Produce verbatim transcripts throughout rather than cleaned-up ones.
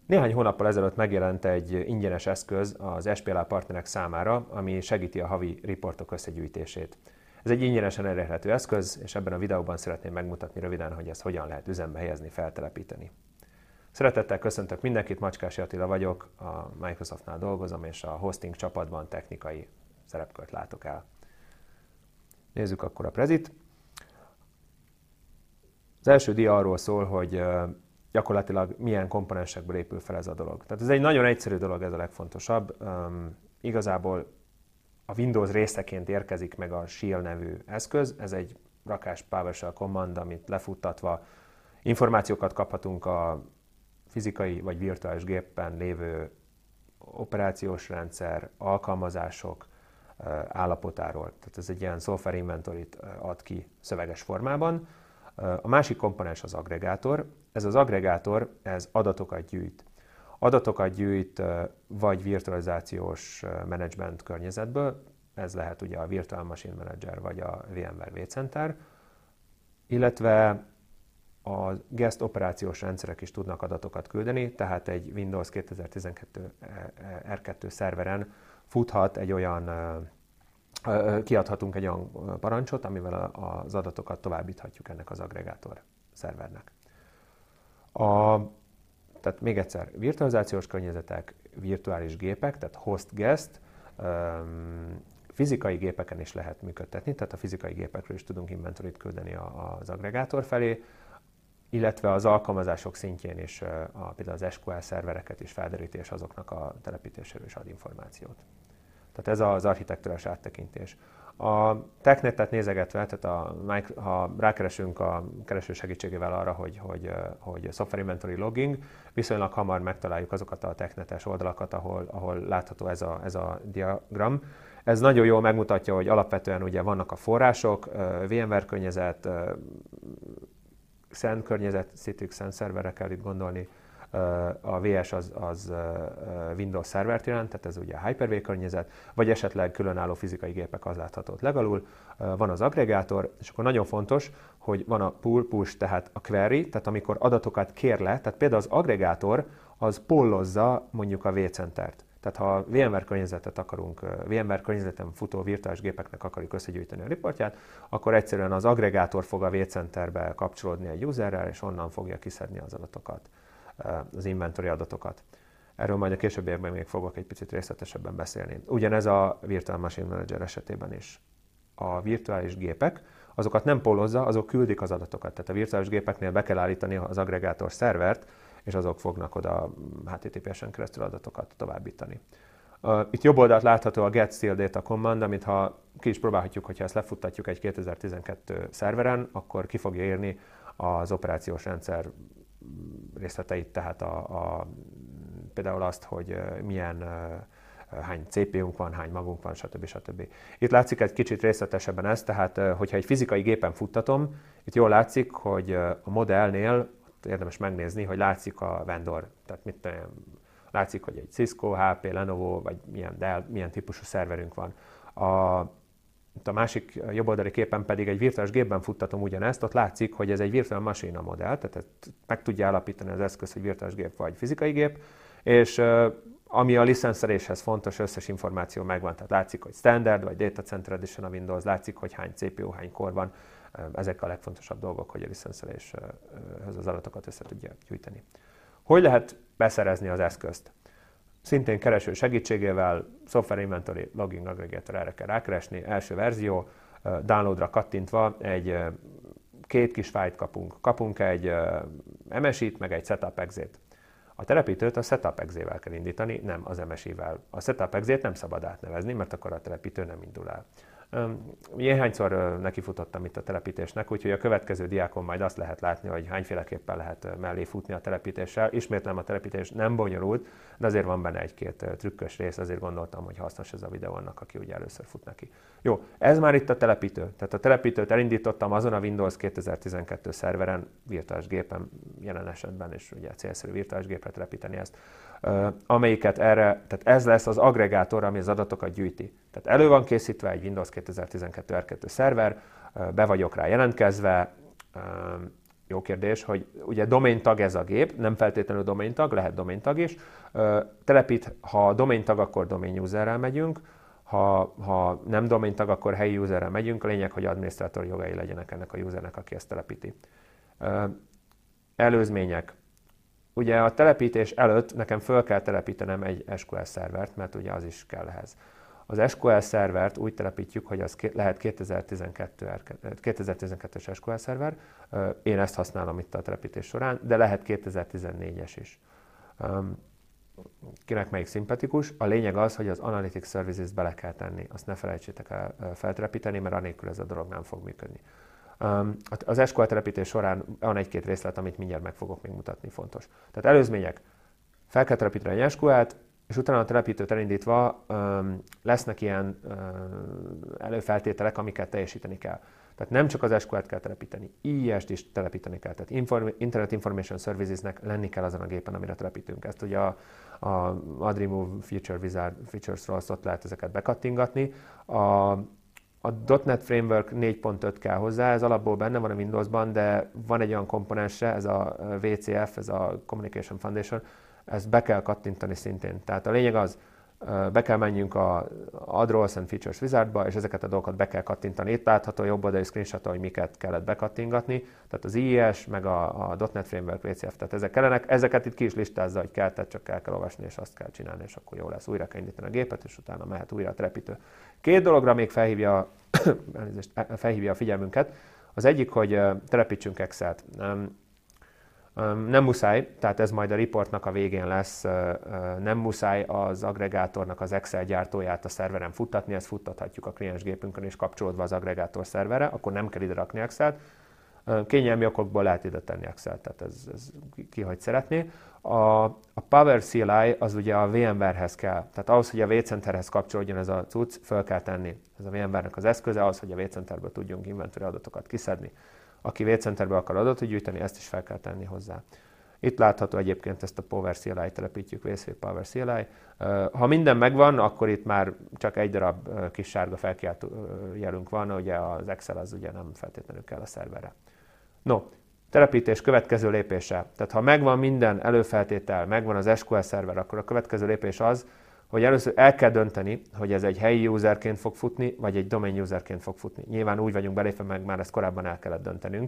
Néhány hónappal ezelőtt megjelent egy ingyenes eszköz az es pé el á partnerek számára, ami segíti a havi riportok összegyűjtését. Ez egy ingyenesen elérhető eszköz, és ebben a videóban szeretném megmutatni röviden, hogy ezt hogyan lehet üzembe helyezni, feltelepíteni. Szeretettel köszöntök mindenkit, Macskási Attila vagyok, a Microsoftnál dolgozom, és a hosting csapatban technikai szerepkört látok el. Nézzük akkor a prezit. Az első dia arról szól, hogy gyakorlatilag milyen komponensekből épül fel ez a dolog. Tehát ez egy nagyon egyszerű dolog, ez a legfontosabb. Um, igazából a Windows részeként érkezik meg a Shield nevű eszköz. Ez egy rakás PowerShell command, amit lefuttatva információkat kaphatunk a fizikai vagy virtuális gépen lévő operációs rendszer, alkalmazások állapotáról. Tehát ez egy ilyen software inventory-t ad ki szöveges formában. A másik komponens az aggregátor. Ez az aggregátor, ez adatokat gyűjt. Adatokat gyűjt vagy virtualizációs menedzsment környezetből, ez lehet ugye a Virtual Machine Manager vagy a VMware vCenter, illetve a guest operációs rendszerek is tudnak adatokat küldeni, tehát egy Windows kétezer-tizenkettő er kettő szerveren futhat egy olyan, kiadhatunk egy olyan parancsot, amivel az adatokat továbbíthatjuk ennek az aggregátor szervernek. A, tehát még egyszer, virtualizációs környezetek, virtuális gépek, tehát host guest, fizikai gépeken is lehet működtetni, tehát a fizikai gépekről is tudunk inventoryt küldeni az aggregátor felé, illetve az alkalmazások szintjén is a, például az es kú el szervereket is felderíti, és azoknak a telepítéséről is ad információt. Tehát ez az architektúrás áttekintés. A technetet nézegetve, tehát a, ha rákeresünk a kereső segítségével arra, hogy, hogy, hogy Software Inventory Logging, viszonylag hamar megtaláljuk azokat a technetes oldalakat, ahol, ahol látható ez a, ez a diagram. Ez nagyon jól megmutatja, hogy alapvetően ugye vannak a források, VMware környezet, Xen környezet, Citrix Xen szerverre kell itt gondolni, a vé es az, az Windows szervert jelent, tehát ez ugye a Hyper-V környezet, vagy esetleg különálló fizikai gépek, az látható ott legalul. Van az aggregátor, és akkor nagyon fontos, hogy van a pull, push, tehát a query, tehát amikor adatokat kér le, tehát például az aggregátor az pollozza mondjuk a vCentert. Tehát ha VMware környezetet akarunk, VMware környezeten futó virtuális gépeknek akarjuk összegyűjteni a riportját, akkor egyszerűen az aggregátor fog a vCenterbe kapcsolódni egy userrel, és onnan fogja kiszedni az adatokat, az inventory adatokat. Erről majd a későbbiekben még fogok egy picit részletesebben beszélni. Ugyanez a Virtual Machine Manager esetében is. A virtuális gépek, azokat nem pollozza, azok küldik az adatokat. Tehát a virtuális gépeknél be kell állítani az aggregátor szervert, és azok fognak oda há té té pé esen keresztül adatokat továbbítani. Itt jobb oldalt látható a get seal data command, amit ha ki is próbálhatjuk, hogyha ezt lefuttatjuk egy kétezer-tizenkettő szerveren, akkor ki fogja írni az operációs rendszer részleteit, tehát a, a, például azt, hogy milyen, hány cé pé ú-nk van, hány magunk van, stb. stb. Itt látszik egy kicsit részletesebben ez, tehát hogyha egy fizikai gépen futtatom, itt jól látszik, hogy a modellnél érdemes megnézni, hogy látszik a vendor, tehát mit látszik, hogy egy Cisco, há pé, Lenovo, vagy milyen Dell, milyen típusú szerverünk van. A, a másik jobboldali képen pedig egy virtuális gépben futtatom ugyanezt, ott látszik, hogy ez egy virtual machine modell, tehát meg tudja állapítani az eszköz, hogy virtuális gép vagy fizikai gép, és ami a licenszeléshez fontos, összes információ megvan, tehát látszik, hogy standard vagy data center edition a Windows, látszik, hogy hány cé pé ú, hány kor van, ezek a legfontosabb dolgok, hogy a licenszeléshez az adatokat össze tudja gyűjteni. Hogy lehet beszerezni az eszközt? Szintén kereső segítségével, Software Inventory Logging Aggregator, erre kell rákeresni, első verzió, downloadra kattintva egy két kis fájlt kapunk. Kapunk egy em es i-t, meg egy setup.exe-t. A telepítőt a setup.exe-vel kell indítani, nem az em es i-vel. A setup.exe-t nem szabad átnevezni, mert akkor a telepítő nem indul el. Néhányszor nekifutottam itt a telepítésnek, úgyhogy a következő diákon majd azt lehet látni, hogy hányféleképpen lehet mellé futni a telepítéssel. Ismétlem, a telepítés nem bonyolult, de azért van benne egy-két trükkös rész, azért gondoltam, hogy hasznos ez a videó annak, aki ugye először fut neki. Jó, ez már itt a telepítő. Tehát a telepítőt elindítottam azon a Windows kétezer-tizenkettő szerveren, virtuális gépen jelen esetben, és ugye célszerű virtuális gépre telepíteni ezt, amelyiket erre, tehát ez lesz az aggregátor, ami az adatokat gyűjti. Tehát elő van készítve egy Windows kétezer-tizenkettő er kettő szerver, be vagyok rá jelentkezve, jó kérdés, hogy ugye domain tag ez a gép, nem feltétlenül domain tag, lehet domain tag is. Telepít, ha domain tag, akkor domain userrel megyünk, ha, ha nem domain tag, akkor helyi userrel megyünk. A lényeg, hogy adminisztrátor jogai legyenek ennek a usernek, aki ezt telepíti. Előzmények. Ugye a telepítés előtt nekem föl kell telepítenem egy es kú el szervert, mert ugye az is kell ehhez. Az es kú el szervert úgy telepítjük, hogy az lehet kétezer-tizenkettes es kú el szerver, én ezt használom itt a telepítés során, de lehet kétezer-tizennégyes is. Kinek melyik szimpatikus? A lényeg az, hogy az Analytics Services bele kell tenni, azt ne felejtsétek el feltelepíteni, mert anélkül ez a dolog nem fog működni. Az es kú el telepítés során van egy-két részlet, amit mindjárt meg fogok még mutatni, fontos. Tehát előzmények, fel kell telepíteni egy es kú el-t, és utána a telepítőt elindítva um, lesznek ilyen um, előfeltételek, amiket teljesíteni kell. Tehát nem csak az es kú el-t kell telepíteni, i es-t is telepíteni kell. Tehát Inform- Internet Information Services-nek lenni kell azon a gépen, amire telepítünk. Ezt ugye a, a AdRemove Feature Wizard Features-ról ott lehet ezeket bekattingatni. A, a dot net Framework négy pont öt kell hozzá, ez alapból benne van a Windowsban, de van egy olyan komponense, ez a vé cé ef, ez a Communication Foundation, ezt be kell kattintani szintén. Tehát a lényeg az, be kell menjünk a Add Roles and Features Wizardba, és ezeket a dolgokat be kell kattintani. Itt látható jobb oldali screenshot, hogy miket kellett bekattingatni. Tehát az i es, meg a, a dot net Framework, vé cé ef, tehát ezek kellenek. Ezeket itt ki is listázza, hogy kell, tehát csak el kell olvasni, és azt kell csinálni, és akkor jó lesz. Újra kell indítani a gépet, és utána mehet újra a telepítő. Két dologra még felhívja, felhívja a figyelmünket. Az egyik, hogy telepítsünk Excel-t. Nem muszáj, tehát ez majd a reportnak a végén lesz, nem muszáj az agregátornak az Excel gyártóját a szerveren futtatni, ezt futtathatjuk a kliens gépünkön és kapcsolódva az agregátor szerverre, akkor nem kell ide rakni Excel-t. Kényelmi okokból lehet ide tenni Excel-t, tehát ez, ez ki, hogy szeretné. A, a Power cé el i az ugye a VMware-hez kell, tehát ahhoz, hogy a vCenterhez kapcsolódjon ez a cucc, föl kell tenni. Ez a VMware-nek az eszköze, ahhoz, hogy a vCenterből tudjunk inventory adatokat kiszedni. Aki vCenterbe akar adatot gyűjteni, ezt is fel kell tenni hozzá. Itt látható egyébként, ezt a Power cé el i telepítjük, vé cé Power cé el i. Ha minden megvan, akkor itt már csak egy darab kis sárga felkiáltó jelünk van, ugye az Excel az ugye nem feltétlenül kell a szerverre. No, telepítés következő lépése. Tehát ha megvan minden előfeltétel, megvan az es kú el szerver, akkor a következő lépés az, hogy először el kell dönteni, hogy ez egy helyi userként fog futni, vagy egy domain userként fog futni. Nyilván úgy vagyunk belépve, meg már ezt korábban el kellett döntenünk.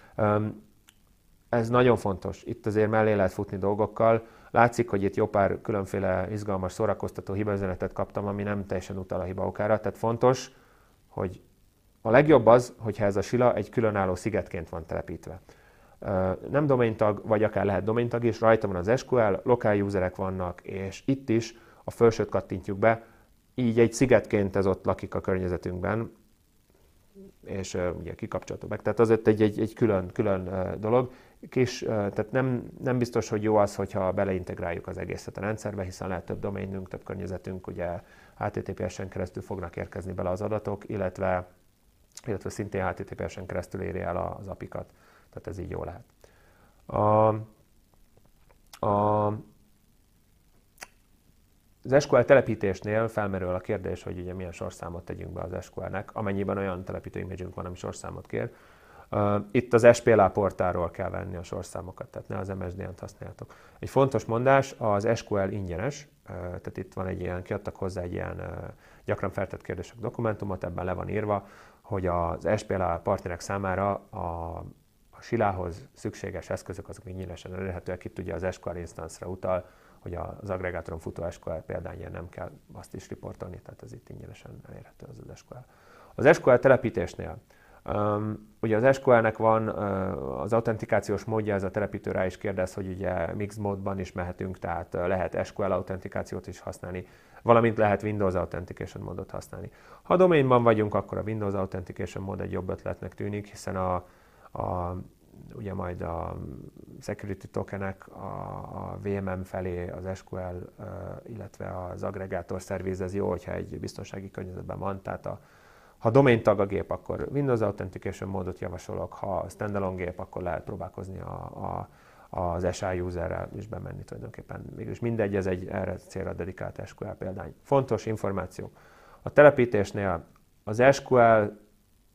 Ez nagyon fontos. Itt azért mellé lehet futni dolgokkal. Látszik, hogy itt jó pár különféle izgalmas, szórakoztató hibaüzenetet kaptam, ami nem teljesen utal a hiba okára. Tehát fontos, hogy a legjobb az, hogyha ez a sila egy különálló szigetként van telepítve. Nem domain tag, vagy akár lehet domain tag is, rajta van az es kú el, lokál userek vannak, és itt is a felsőt kattintjuk be, így egy szigetként ez ott lakik a környezetünkben, és uh, ugye kikapcsoltuk meg. Tehát azért egy, egy, egy külön, külön uh, dolog. Kis, uh, tehát nem, nem biztos, hogy jó az, hogyha beleintegráljuk az egészet a rendszerbe, hiszen lehet több domainünk, több környezetünk, ugye há té té pé es-en keresztül fognak érkezni bele az adatok, illetve, illetve szintén há té té pé es-en keresztül éri el az apikat. Tehát ez így jó lehet. A, a, Az es kú el telepítésnél felmerül a kérdés, hogy ugye milyen sorszámot tegyünk be az es kú el-nek, amennyiben olyan telepítő image-ünk van, ami sorszámot kér. Itt az es pé el á portálról kell venni a sorszámokat, tehát ne az em es dé en-t használjátok. Egy fontos mondás, az es kú el ingyenes, tehát itt van egy ilyen, kiadtak hozzá egy ilyen gyakran feltett kérdések dokumentumot, ebben le van írva, hogy az es pé el á partnerek számára a, a silához szükséges eszközök azok ingyenesen elérhetőek, itt ugye az es kú el instance-ra utal, hogy az agregátoron futó es kú el példányért nem kell azt is riportolni, tehát ez itt ingyenesen elérhető az, az es kú el. Az es kú el telepítésnél, um, ugye az es kú el-nek van uh, az autentikációs módja, ez a telepítő rá is kérdez, hogy ugye mixed módban is mehetünk, tehát uh, lehet es kú el autentikációt is használni, valamint lehet Windows Authentication módot használni. Ha domainban vagyunk, akkor a Windows Authentication mód egy jobb ötletnek tűnik, hiszen a, a ugye majd a security tokenek a, a vé em em felé az es kú el, illetve az agregátor szerviz, ez jó, hogyha egy biztonsági környezetben van, tehát a, ha domain tag a gép, akkor Windows Authentication módot javasolok, ha standalone gép, akkor lehet próbálkozni a, a, az es i userrel is bemenni tulajdonképpen. Mégis mindegy, ez egy erre célra dedikált es kú el példány. Fontos információ. A telepítésnél az es kú el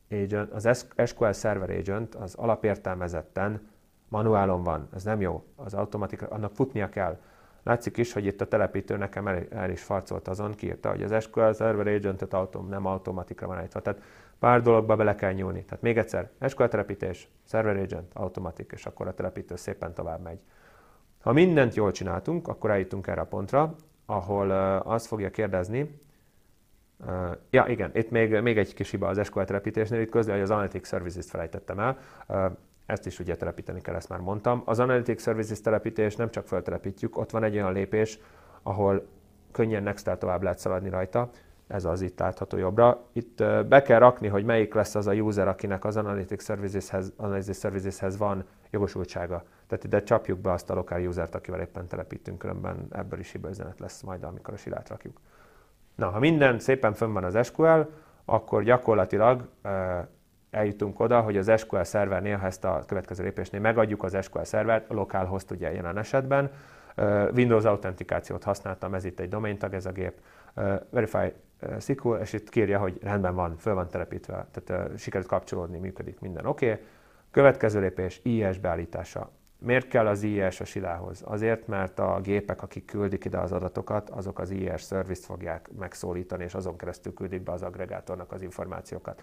agent, az es kú el Server Agent az alapértelmezetten manuálon van, ez nem jó, az automatika, annak futnia kell. Látszik is, hogy itt a telepítő nekem el, el is farcolt azon, kiírta, hogy az es kú el Server Agent-et autom, nem automatikra van állítva. Tehát pár dologba bele kell nyúlni. Tehát még egyszer, es kú el telepítés, Server Agent, automatik, és akkor a telepítő szépen tovább megy. Ha mindent jól csináltunk, akkor eljutunk erre a pontra, ahol uh, azt fogja kérdezni, uh, ja igen, itt még, még egy kis hiba az es kú el telepítésnél, itt közli, hogy az Analytics Services-t felejtettem el, uh, ezt is ugye telepíteni kell, ezt már mondtam. Az Analytics Services telepítés nem csak feltelepítjük, ott van egy olyan lépés, ahol könnyen next-tel tovább lehet szaladni rajta, ez az itt látható jobbra. Itt uh, be kell rakni, hogy melyik lesz az a user, akinek az Analytics Services-hez, Analytics Services-hez van jogosultsága. Tehát ide csapjuk be azt a lokál usert, akivel éppen telepítünk, különben ebből is hibaüzenet lesz majd, amikor a silát rakjuk. Na, ha minden szépen fönn van az es kú el, akkor gyakorlatilag uh, eljutunk oda, hogy az es kú el szervernél, ha ezt a következő lépésnél megadjuk az es kú el szervert, a localhost ugye jelen esetben. Uh, Windows autentikációt használtam, ez itt egy domain tag, ez a gép. Uh, verify uh, es kú el, és itt kírja, hogy rendben van, föl van telepítve, tehát uh, sikerült kapcsolódni, működik minden oké. Okay. Következő lépés, i es beállítása. Miért kell az i es a silához? Azért, mert a gépek, akik küldik ide az adatokat, azok az i es service-t fogják megszólítani, és azon keresztül küldik be az agregátornak az információkat.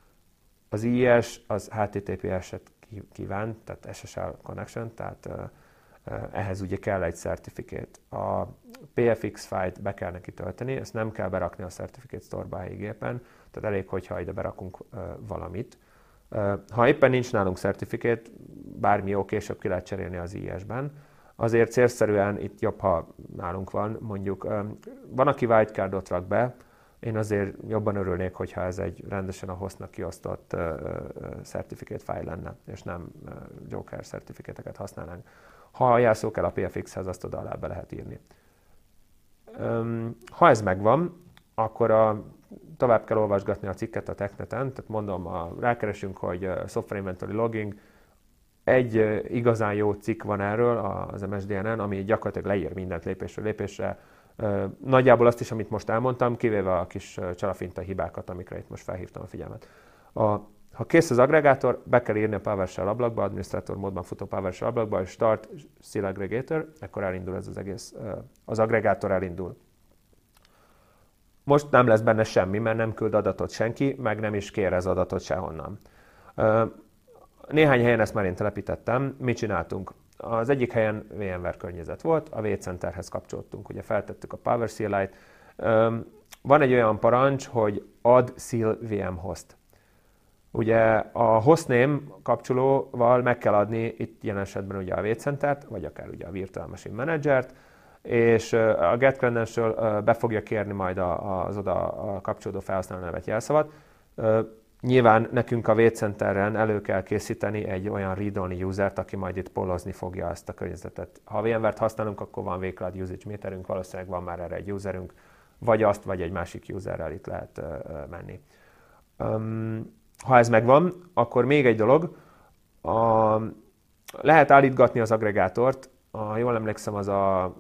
Az i es az há té té pé es-et kíván, tehát es es el connection, tehát uh, uh, ehhez ugye kell egy certificate. A pé ef iksz fájlt be kell neki tölteni, ezt nem kell berakni a Certificate Store-ba a helyi gépen, tehát elég, hogyha ide berakunk uh, valamit. Uh, ha éppen nincs nálunk certificate, bármi jó, később ki lehet cserélni az i es-ben. Azért célszerűen itt jobb, ha nálunk van, mondjuk um, van, aki wildcardot rak be, én azért jobban örülnék, hogyha ez egy rendesen a hostnak kiosztott uh, uh, certificate file lenne, és nem uh, Joker certificate-eket használnánk. Ha a jelszó kell a pé ef iksz-hez, azt oda alá be lehet írni. Um, ha ez megvan, akkor a, tovább kell olvasgatni a cikket a techneten, tehát mondom, a, rákeresünk, hogy uh, Software Inventory Logging, egy uh, igazán jó cikk van erről az em es dé en-en, ami gyakorlatilag leír mindent lépésről lépésre. Uh, nagyjából azt is, amit most elmondtam, kivéve a kis uh, csalafinta hibákat, amikre itt most felhívtam a figyelmet. A, ha kész az agregátor, be kell írni a PowerShell ablakba, adminisztrátor módban futó PowerShell ablakba, és Start Seal Aggregator, akkor elindul ez az egész, uh, az agregátor elindul. Most nem lesz benne semmi, mert nem küld adatot senki, meg nem is kér ez adatot sehonnan. Uh, néhány helyen ezt már én telepítettem. Mit csináltunk? Az egyik helyen VMware környezet volt, a vCenterhez kapcsoltunk, ugye feltettük a PowerSeal-t. Van egy olyan parancs, hogy add seal vm host. Ugye a hostname kapcsolóval meg kell adni itt jelen esetben ugye a vCentert, vagy akár ugye a Virtual Machine Managert, és a get credential be fogja kérni majd az oda a kapcsolódó felhasználó nevet, jelszavat. Nyilván nekünk a vCenteren elő kell készíteni egy olyan read-only usert, aki majd itt polozni fogja ezt a környezetet. Ha VMware-t használunk, akkor van vCloud usage meterünk, valószínűleg van már erre egy userünk, vagy azt, vagy egy másik userrel itt lehet uh, menni. Um, ha ez megvan, akkor még egy dolog, a, lehet állítgatni az agregátort, ha jól emlékszem, az a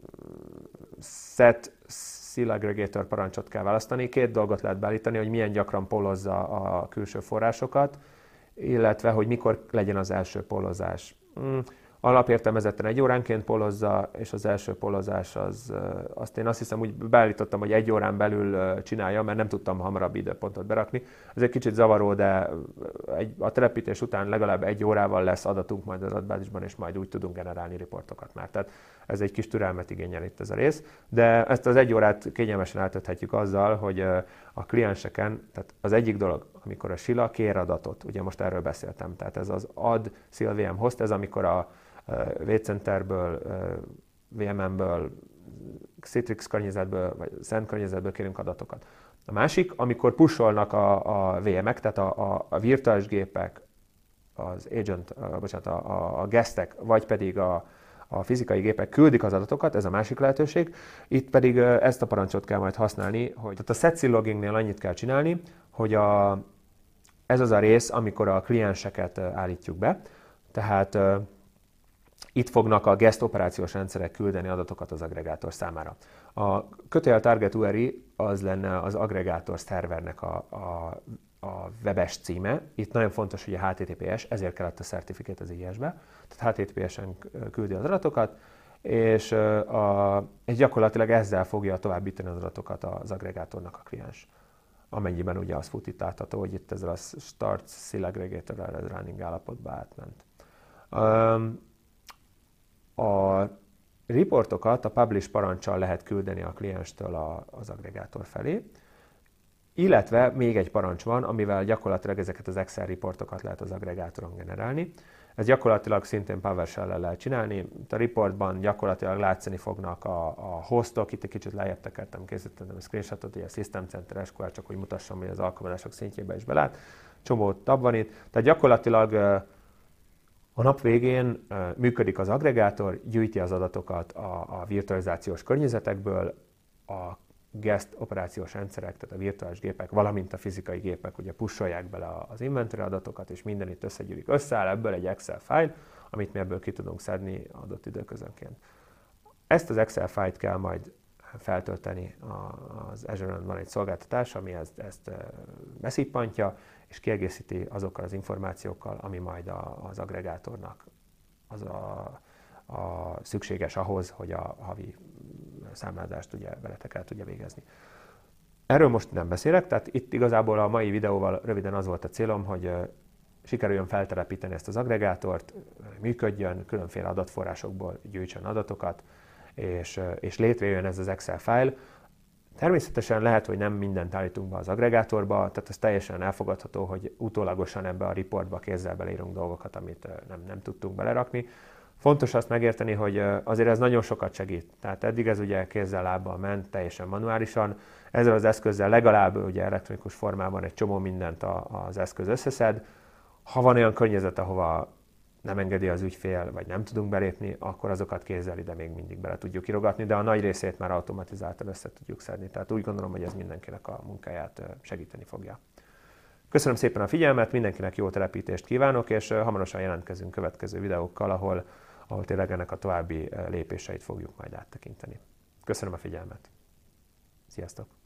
set Seal Aggregator parancsot kell választani. Két dolgot lehet beállítani, hogy milyen gyakran polozza a külső forrásokat, illetve hogy mikor legyen az első polozás. Hmm. Alapértelmezetten egy óránként polozza, és az első polozás az, azt én azt hiszem úgy beállítottam, hogy egy órán belül csinálja, mert nem tudtam hamarabb időpontot berakni. Ez egy kicsit zavaró, de egy, a telepítés után legalább egy órával lesz adatunk majd az adatbázisban, és majd úgy tudunk generálni riportokat már. Tehát ez egy kis türelmet igényel itt ez a rész, de ezt az egy órát kényelmesen eltölthetjük azzal, hogy a klienseken, tehát az egyik dolog, amikor a Sila kér adatot, ugye most erről beszéltem, tehát ez az add seal vm host, ez amikor a vCenterből, vé em en-ből, Citrix környezetből, vagy Zen környezetből kérünk adatokat. A másik, amikor pusolnak a, a vé em-ek, tehát a, a, a virtuális gépek, az agent, a, bocsánat, a, a guestek, vagy pedig a, a fizikai gépek küldik az adatokat, ez a másik lehetőség. Itt pedig ezt a parancsot kell majd használni, hogy tehát a setSeal loggingnél annyit kell csinálni, hogy a, ez az a rész, amikor a klienseket állítjuk be, tehát itt fognak a guest operációs rendszerek küldeni adatokat az agregátor számára. A kötőjel target u er i az lenne az agregátor szervernek a, a a webes címe. Itt nagyon fontos, hogy a há té té pé es, ezért kellett a certificate az i es-be. Tehát há té té pé esen küldi az adatokat, és, a, és gyakorlatilag ezzel fogja továbbítani az adatokat az aggregátornak a kliens. Amennyiben ugye az fut itt látható, hogy itt ezzel a Start Seal Aggregator-rel running állapotba átment. A reportokat a publish parancsal lehet küldeni a klienstől az aggregátor felé, illetve még egy parancs van, amivel gyakorlatilag ezeket az Excel reportokat lehet az aggregátoron generálni. Ez gyakorlatilag szintén PowerShell-lel lehet csinálni. A reportban gyakorlatilag látszani fognak a, a hostok, itt egy kicsit lejjebb tekertem, készítettem egy screenshotot, ugye a System Center es kú el, csak hogy mutassam, hogy az alkalmazások szintjében is belát. Csomó tab van itt. Tehát gyakorlatilag a nap végén működik az aggregátor, gyűjti az adatokat a, a virtualizációs környezetekből, a guest operációs rendszerek, tehát a virtuális gépek, valamint a fizikai gépek ugye pusolják bele az inventory adatokat, és minden itt összegyűlik. Összeáll ebből egy Excel file, amit mi ebből ki tudunk szedni adott időközönként. Ezt az Excel file-t kell majd feltölteni az Azure-on van egy szolgáltatás, ami ezt, ezt beszippantja, és kiegészíti azokkal az információkkal, ami majd az aggregátornak az a, a szükséges ahhoz, hogy a havi számlázást ugye veletek el tudja végezni. Erről most nem beszélek, tehát itt igazából a mai videóval röviden az volt a célom, hogy sikerüljön feltelepíteni ezt az aggregátort, működjön, különféle adatforrásokból gyűjtsön adatokat, és, és létrejöjjön ez az Excel file. Természetesen lehet, hogy nem mindent állítunk be az aggregátorba, tehát ez teljesen elfogadható, hogy utólagosan ebbe a reportba kézzel beleírunk dolgokat, amit nem, nem tudtunk belerakni. Fontos azt megérteni, hogy azért ez nagyon sokat segít. Tehát eddig ez ugye kézzel lábbal ment, teljesen manuálisan. Ezzel az eszközzel legalább ugye elektronikus formában egy csomó mindent az eszköz összeszed. Ha van olyan környezet, ahova nem engedi az ügyfél, vagy nem tudunk belépni, akkor azokat kézzel ide még mindig bele tudjuk írogatni, de a nagy részét már automatizáltan össze tudjuk szedni. Tehát úgy gondolom, hogy ez mindenkinek a munkáját segíteni fogja. Köszönöm szépen a figyelmet, mindenkinek jó telepítést kívánok, és hamarosan jelentkezünk következő videókkal, ahol, ahol tényleg ennek a további lépéseit fogjuk majd áttekinteni. Köszönöm a figyelmet. Sziasztok!